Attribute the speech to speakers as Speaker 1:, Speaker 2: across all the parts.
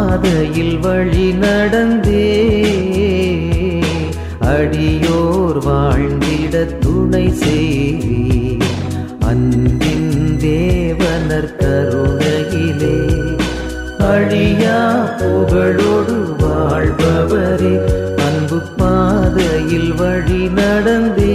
Speaker 1: பாதையில் வழி நடந்தே அடியோர் வாழ்ந்திட துணை செய்வீர். அன்பின் தேவனர் கருணையிலே அழியா புகழோடு வாழ்பவரே, அன்பு பாதையில் வழி நடந்தே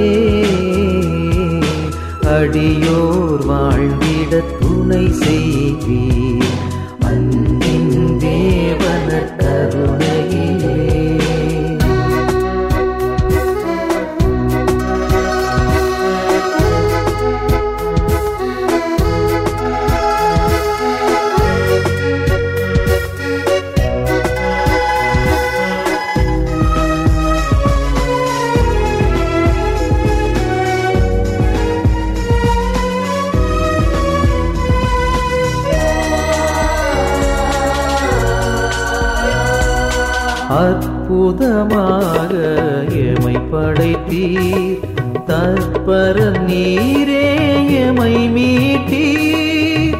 Speaker 1: அடியோர் வாழ்ந்திட துணை செய்வீர். அன்பின் தேவனர் கருணையிலே அற்புதமாக எமை படைத்தீர். தற்பர நீரே எமை மீட்டீர்.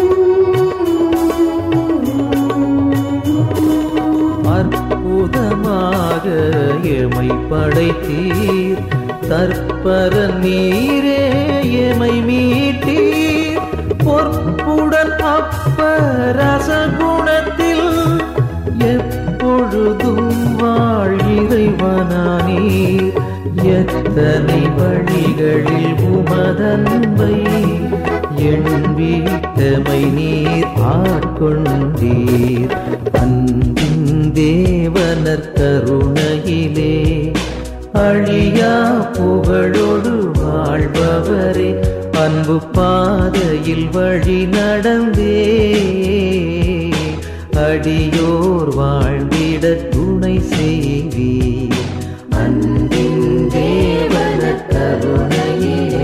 Speaker 1: அற்புதமாக எமை படைத்தீர். தற்பர நீரே எமை மீட்டீர். பொற்புடன் அப்பரச குணத்தில் எப்பொழுதும் வாழ் இறைவனானீர். எத்தனை வழிகளில் உமதன்பை எண்பீட்டமை நீர் ஆட்கொண்டீர். அன்பின் தேவனர் கருணையிலே அழியா புகழோடு வாழ்பவரே, அன்பு பாதையில் வழி நடந்தே அடியோர் வாழ்ந்திட துணை செய்வீர். அன்பின் தேவனர் கருணையிலே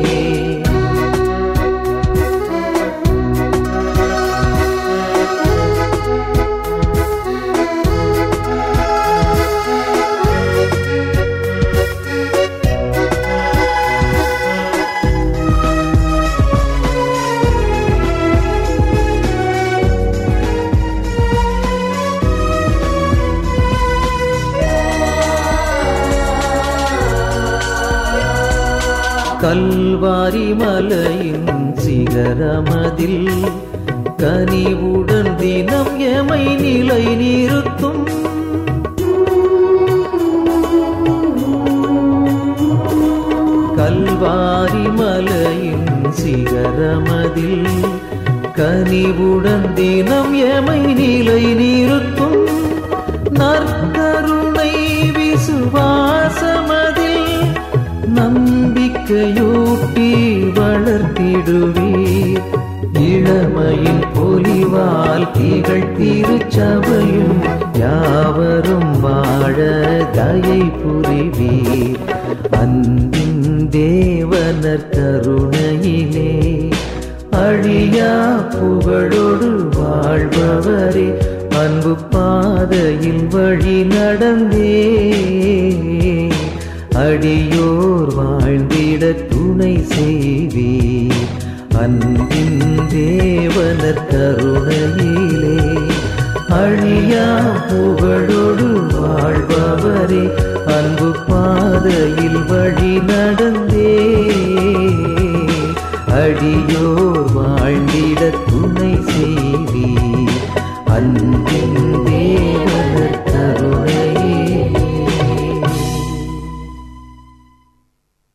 Speaker 1: கல்வாரி மலையின் சிகரமதில் கனிவுடன் தினம் எமை நிலை நிறுத்தும். கல்வாரி மலையின் சிகரமதில் கனிவுடன் தினம் எமை நிலை நிறுத்தும். நற்கருணை விசுவாசமதில் நம்பிக்கையூட்டி வளர்த்திடுவீர். இளமையின் பொலிவால் திகழ் திருச்சபையும் யாவரும் வாழ தயை புரிவீர். அன்பின் தேவனர் கருணையிலே அழியா புகழோடு வாழ்பவரே, அன்பு பாதையில் வழி நடந்தே அடியோர் வாழ்ந்திட துணை செய்வீர். அன்பின் தேவனர் கருணையிலே அழியா புகழோடு வாழ்பவரே, அன்பு பாதையில் வழி நடந்தே அடியோர் வாழ்ந்திட துணை செய்வீர். அன்பின் தேவ